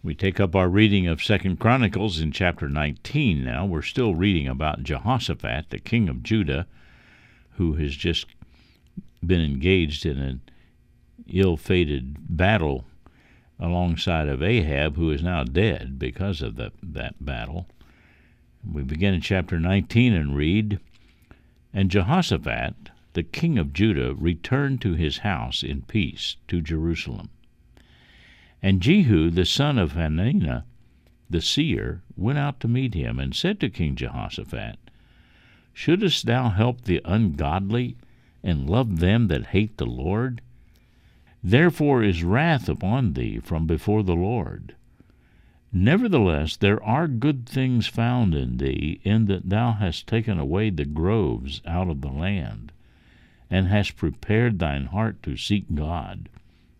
We take up our reading of 2 Chronicles in chapter 19 now. We're still reading about Jehoshaphat, the king of Judah, who has just been engaged in an ill-fated battle alongside of Ahab, who is now dead because of that battle. We begin in chapter 19 and read, "And Jehoshaphat, the king of Judah, returned to his house in peace to Jerusalem. And Jehu, the son of Hananiah, the seer, went out to meet him, and said to King Jehoshaphat, Shouldest thou help the ungodly, and love them that hate the Lord? Therefore is wrath upon thee from before the Lord. Nevertheless there are good things found in thee, in that thou hast taken away the groves out of the land, and hast prepared thine heart to seek God.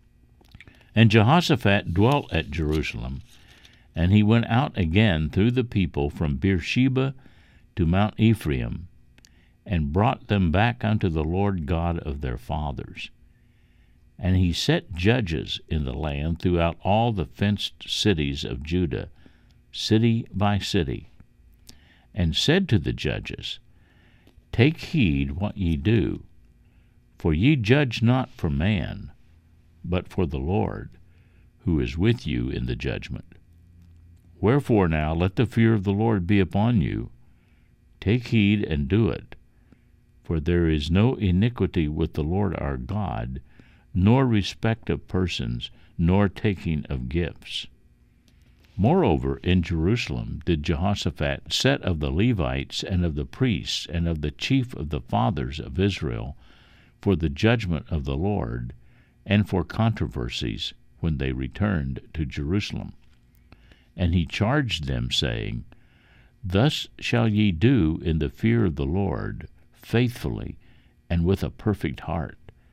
And Jehoshaphat dwelt at Jerusalem, and he went out again through the people from Beersheba to Mount Ephraim, and brought them back unto the Lord God of their fathers. And he set judges in the land throughout all the fenced cities of Judah, city by city, and said to the judges, Take heed what ye do, for ye judge not for man, but for the Lord, who is with you in the judgment. Wherefore now let the fear of the Lord be upon you. Take heed and do it, for there is no iniquity with the Lord our God, nor respect of persons, nor taking of gifts. Moreover, in Jerusalem did Jehoshaphat set of the Levites and of the priests and of the chief of the fathers of Israel for the judgment of the Lord, and for controversies when they returned to Jerusalem. And he charged them, saying, Thus shall ye do in the fear of the Lord, faithfully, and with a perfect heart.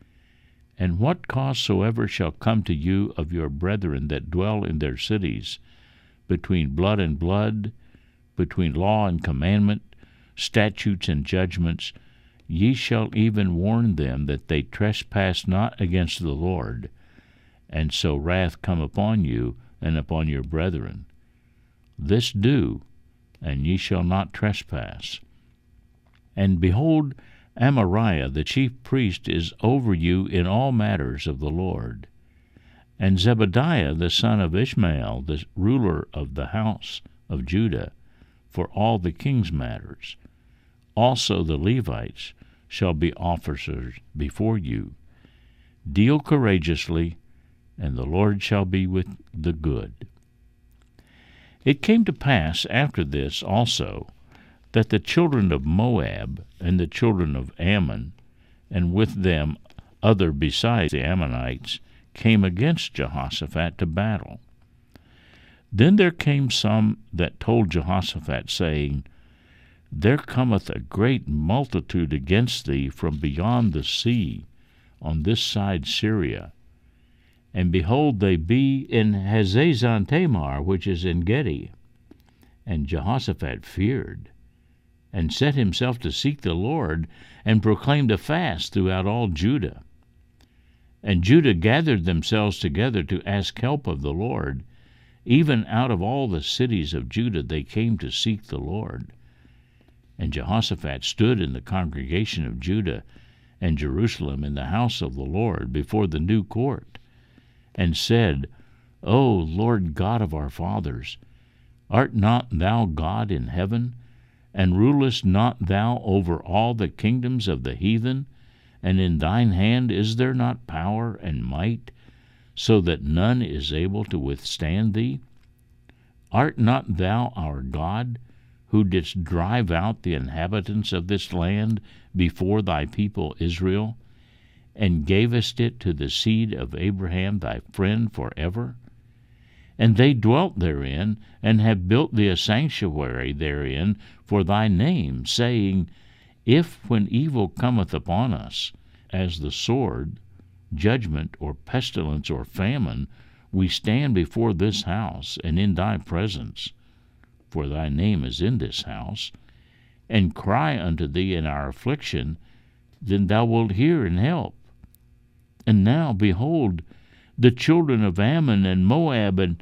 And what cause soever shall come to you of your brethren that dwell in their cities, between blood and blood, between law and commandment, statutes and judgments, ye shall even warn them that they trespass not against the Lord, and so wrath come upon you and upon your brethren. This do, and ye shall not trespass. And behold, Amariah the chief priest is over you in all matters of the Lord. And Zebadiah the son of Ishmael, the ruler of the house of Judah, for all the king's matters. Also the Levites shall be officers before you. Deal courageously, and the Lord shall be with the good. It came to pass after this also, that the children of Moab and the children of Ammon, and with them other besides the Ammonites, came against Jehoshaphat to battle. Then there came some that told Jehoshaphat, saying, There cometh a great multitude against thee from beyond the sea, on this side Syria. And behold, they be in Hazazon Tamar, which is in Gedi. And Jehoshaphat feared, and set himself to seek the Lord, and proclaimed a fast throughout all Judah. And Judah gathered themselves together to ask help of the Lord. Even out of all the cities of Judah they came to seek the Lord. And Jehoshaphat stood in the congregation of Judah and Jerusalem in the house of the Lord before the new court, and said, O Lord God of our fathers, art not thou God in heaven? And rulest not thou over all the kingdoms of the heathen? And in thine hand is there not power and might, so that none is able to withstand thee? Art not thou our God, who didst drive out the inhabitants of this land before thy people Israel, and gavest it to the seed of Abraham thy friend forever? And they dwelt therein, and have built thee a sanctuary therein for thy name, saying, If when evil cometh upon us, as the sword, judgment, or pestilence, or famine, we stand before this house, and in thy presence, for thy name is in this house, and cry unto thee in our affliction, then thou wilt hear and help. And now, behold, the children of Ammon and Moab and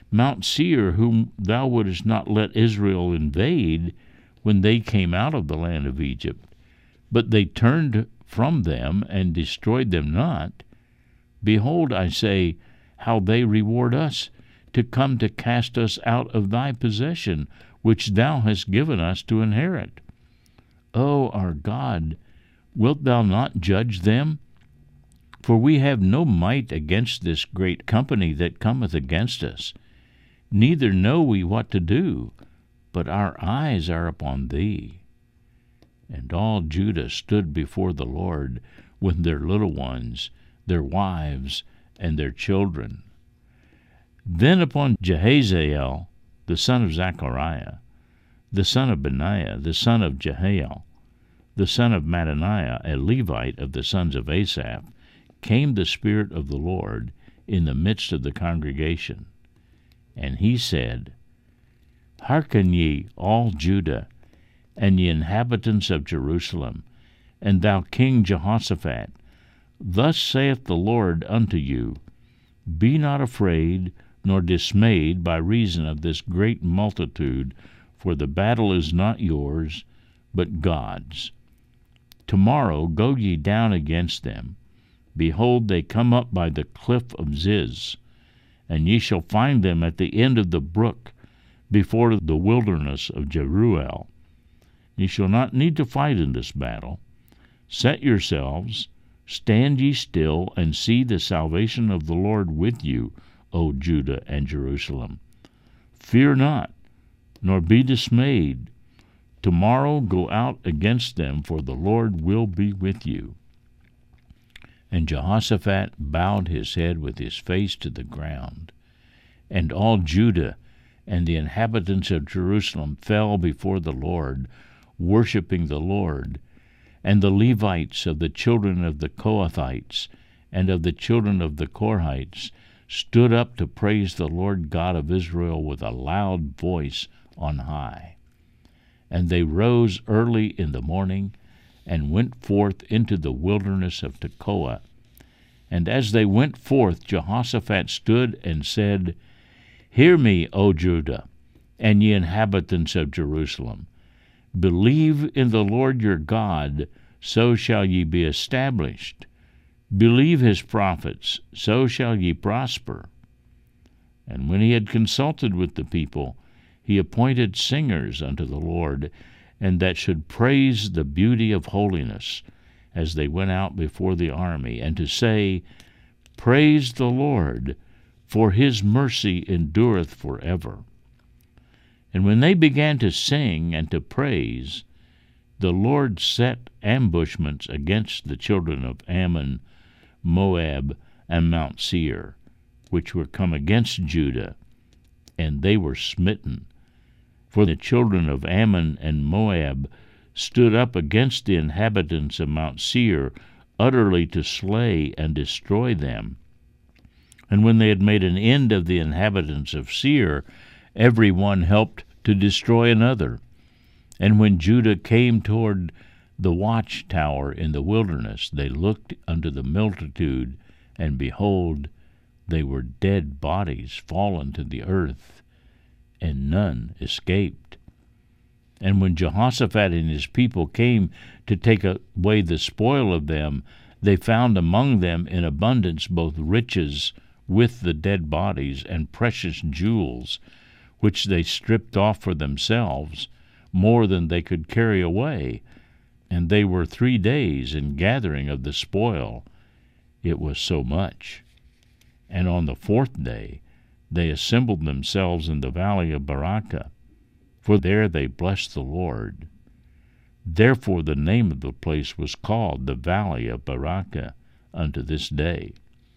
Mount Seir, whom thou wouldest not let Israel invade when they came out of the land of Egypt, but they turned from them and destroyed them not. Behold, I say, how they reward us, to come to cast us out of thy possession, which thou hast given us to inherit. O our God, wilt thou not judge them? For we have no might against this great company that cometh against us, neither know we what to do, but our eyes are upon thee. And all Judah stood before the Lord with their little ones, their wives, and their children. Then upon Jahaziel, the son of Zechariah, the son of Benaiah, the son of Jehiel, the son of Mattaniah, a Levite of the sons of Asaph, came the Spirit of the Lord in the midst of the congregation. And he said, Hearken ye, all Judah, and ye inhabitants of Jerusalem, and thou King Jehoshaphat, thus saith the Lord unto you, Be not afraid nor dismayed by reason of this great multitude, for the battle is not yours, but God's. Tomorrow go ye down against them. Behold, they come up by the cliff of Ziz, and ye shall find them at the end of the brook, before the wilderness of Jeruel. Ye shall not need to fight in this battle. Set yourselves, stand ye still, and see the salvation of the Lord with you, O Judah and Jerusalem. Fear not, nor be dismayed. Tomorrow go out against them, for the Lord will be with you. And Jehoshaphat bowed his head with his face to the ground. And all Judah and the inhabitants of Jerusalem fell before the Lord, worshiping the Lord. And the Levites of the children of the Kohathites and of the children of the Korhites stood up to praise the Lord God of Israel with a loud voice on high. And they rose early in the morning and went forth into the wilderness of Tekoa. And as they went forth, Jehoshaphat stood and said, Hear me, O Judah, and ye inhabitants of Jerusalem. Believe in the Lord your God, so shall ye be established. Believe his prophets, so shall ye prosper. And when he had consulted with the people, he appointed singers unto the Lord, and that should praise the beauty of holiness, as they went out before the army, and to say, Praise the Lord, for his mercy endureth forever. And when they began to sing and to praise, the Lord set ambushments against the children of Ammon, Moab, and Mount Seir, which were come against Judah, and they were smitten. For the children of Ammon and Moab stood up against the inhabitants of Mount Seir, utterly to slay and destroy them. And when they had made an end of the inhabitants of Seir, every one helped to destroy another. And when Judah came toward the watchtower in the wilderness, they looked unto the multitude, and behold, they were dead bodies fallen to the earth, and none escaped. And when Jehoshaphat and his people came to take away the spoil of them, they found among them in abundance both riches with the dead bodies and precious jewels, which they stripped off for themselves, more than they could carry away. And they were 3 days in gathering of the spoil, it was so much. And on the 4th day they assembled themselves in the valley of Barakah, for there they blessed the Lord. Therefore the name of the place was called the valley of Barakah unto this day.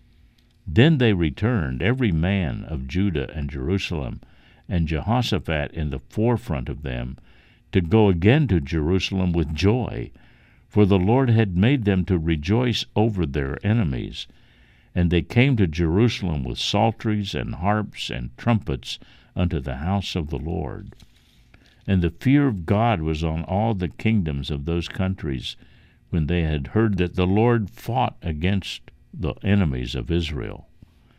Then they returned, every man of Judah and Jerusalem, and Jehoshaphat in the forefront of them, to go again to Jerusalem with joy, for the Lord had made them to rejoice over their enemies. And they came to Jerusalem with psalteries and harps and trumpets unto the house of the Lord. And the fear of God was on all the kingdoms of those countries, when they had heard that the Lord fought against the enemies of Israel.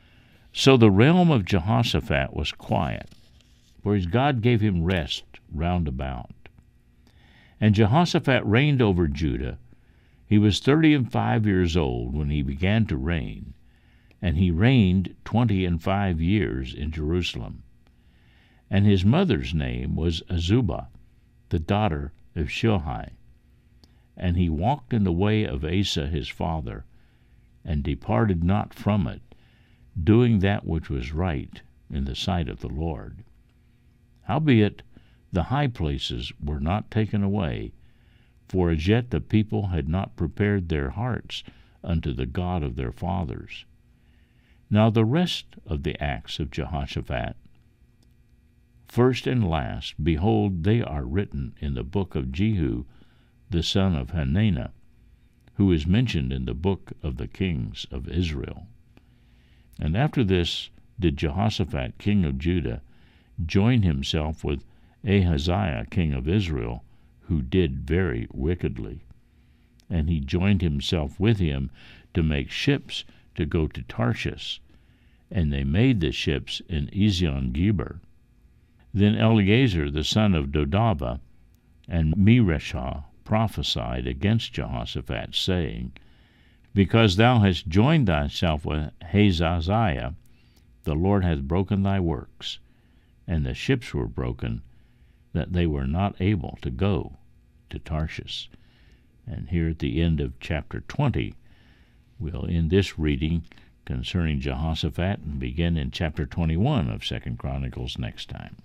So the realm of Jehoshaphat was quiet, for his God gave him rest round about. And Jehoshaphat reigned over Judah. He was 35 years old when he began to reign, and he reigned 25 years in Jerusalem. And his mother's name was Azubah, the daughter of Shilhi. And he walked in the way of Asa his father, and departed not from it, doing that which was right in the sight of the Lord. Howbeit the high places were not taken away, for as yet the people had not prepared their hearts unto the God of their fathers. Now the rest of the acts of Jehoshaphat, first and last, behold, they are written in the book of Jehu, the son of Hananiah, who is mentioned in the book of the kings of Israel. And after this did Jehoshaphat king of Judah join himself with Ahaziah king of Israel, who did very wickedly. And he joined himself with him to make ships to go to Tarshish, and they made the ships in Ezion-Geber. Then Eleazar the son of Dodavah and Mereshah prophesied against Jehoshaphat, saying, Because thou hast joined thyself with Hazaziah, the Lord hath broken thy works. And the ships were broken, that they were not able to go to Tarshish. And here at the end of chapter 20, we'll end this reading concerning Jehoshaphat and begin in chapter 21 of 2 Chronicles next time.